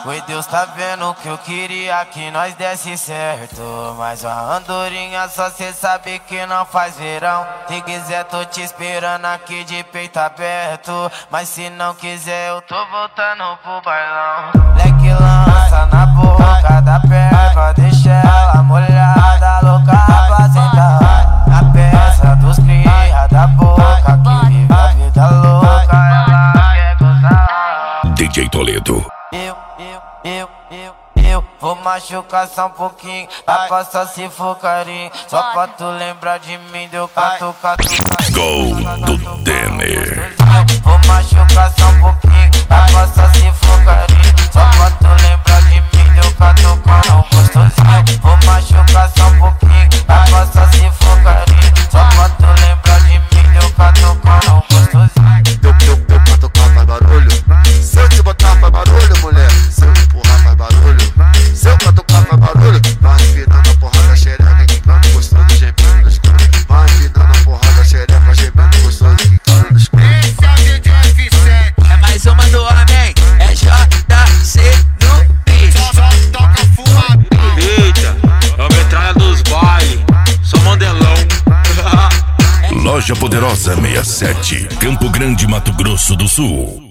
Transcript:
Oi, Deus tá vendo que eu queria que nós desse certo, mas a andorinha só cê sabe que não faz verão. Se quiser tô te esperando aqui de peito aberto, mas se não quiser eu tô voltando pro bailão. Leque lança na boca da perva, deixa ela molhada, louca pra sentar na peça dos cria da boca que vive a vida louca, ela quer gozar. DJ Toledo. Eu vou machucar só um pouquinho, pra passar se for carinho. Só pra tu lembrar de mim, deu cato. Gol do Denner. Vou machucar só um pouquinho, pra passar se for carinho. Só pra tu lembrar de mim, deu cato gostosinho. Vou machucar só um pouquinho, pra passar se for carinho. Só pra tu lembrar de mim, deu cato gostosinho. Eu catucar faz barulho. Se eu te botar faz barulho, mulher. Se eu empurrar faz barulho. Se eu catucar faz barulho. Vai empinando a porra da xereca, quicando gostoso, gemendo nos cantos. Vai empinando a porra da xereca, gemendo gostoso, quicando nos cantos. Esse é o DJ F7. É mais uma do homem. É JC no beat. Só toca fumado. Eita, é a metralha dos bailes. Sou modelão. Loja Poderosa 67, Campo Grande, Mato Grosso do Sul.